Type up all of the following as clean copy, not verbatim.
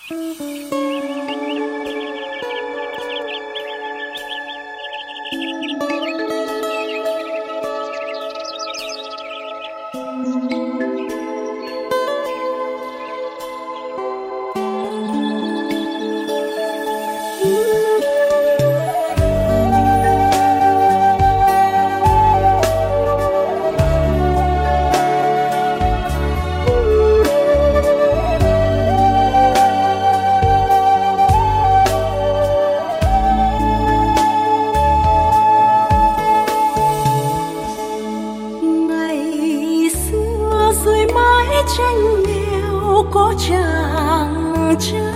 tranh nghèo có chàng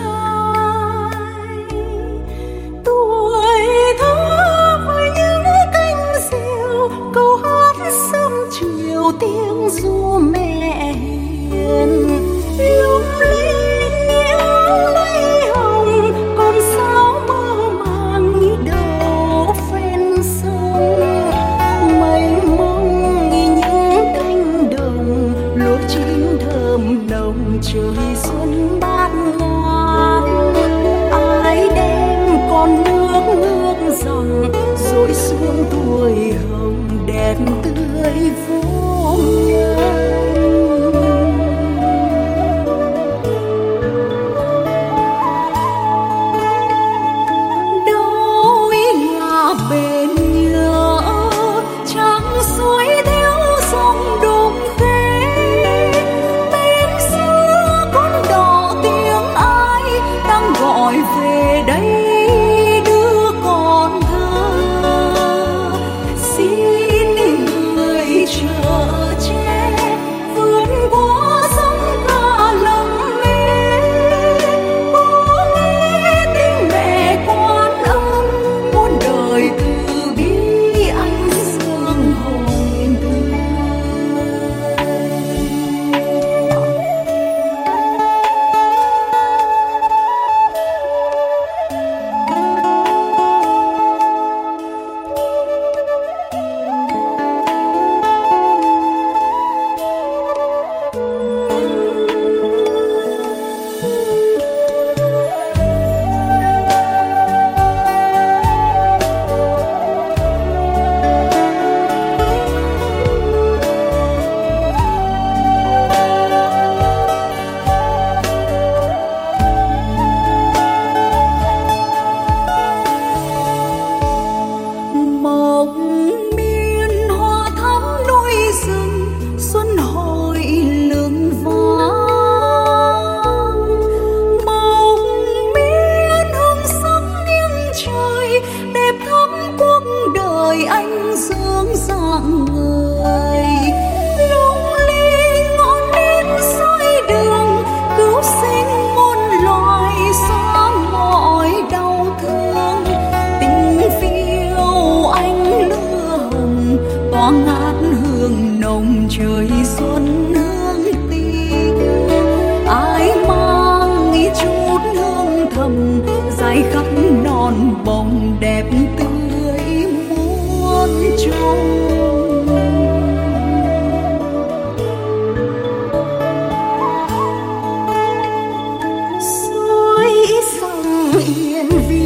trai tuổi thơ với những cánh diều câu hát sớm chiều tiếng ru mẹ hiền lung linh những lấy hồng còn sao mơ màng như đầu ven sông mênh mông như những cánh đồng lúa chín thơm nồng trời xuân bát ngát ai đem con nước ngược dòng rối xuống tuổi hồng đẹp tươi vô ngần. Đâu là bền nhớ trắng suối theo dòng đục khê bên xưa con đò tiếng ai đang gọi về đây đưa con thơ xin người chở che vượt qua sông cả lầm mê bố nghe tiếng mẹ quan âm muôn đời từ bi anh dương hồn tươi. Mộng miên hoa thắm núi rừng xuân hồi lưng vang mộng miên hương sắc nghiêng trời đẹp thắm cuộc đời anh dương dạng người lung linh ngọn nến soi đường cứu sinh muôn loài xóa mọi đau thương tình phiêu anh lửa hồng tỏa ngát hương nồng trời xuân hương tình ai mang ý chút hương thầm dài khắp non bồng đẹp tươi muôn trùng. Suối sông yên vi